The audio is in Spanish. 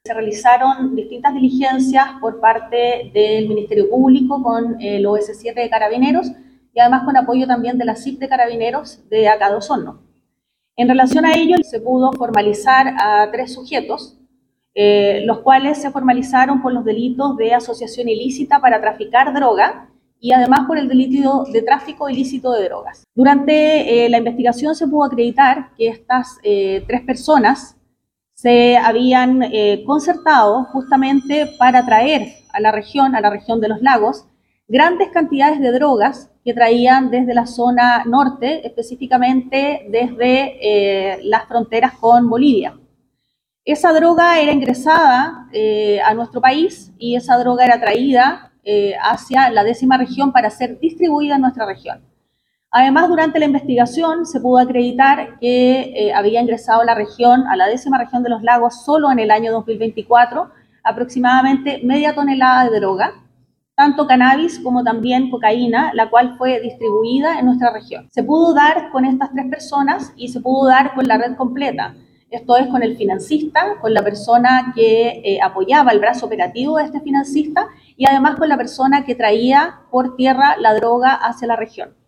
Se realizaron distintas diligencias por parte del Ministerio Público con el OS7 de Carabineros y además con apoyo también de la CIP de Carabineros de acá de Osorno. En relación a ello, se pudo formalizar a 3 sujetos, los cuales se formalizaron por los delitos de asociación ilícita para traficar droga y además por el delito de tráfico ilícito de drogas. Durante la investigación se pudo acreditar que estas 3 personas se habían concertado justamente para traer a la región de los lagos, grandes cantidades de drogas que traían desde la zona norte, específicamente desde las fronteras con Bolivia. Esa droga era ingresada a nuestro país y esa droga era traída hacia la 10ª región para ser distribuida en nuestra región. Además, durante la investigación se pudo acreditar que había ingresado a la 10ª región de los lagos solo en el año 2024, aproximadamente media tonelada de droga, tanto cannabis como también cocaína, la cual fue distribuida en nuestra región. Se pudo dar con estas 3 personas y se pudo dar con la red completa. Esto es con el financista, con la persona que apoyaba el brazo operativo de este financista y además con la persona que traía por tierra la droga hacia la región.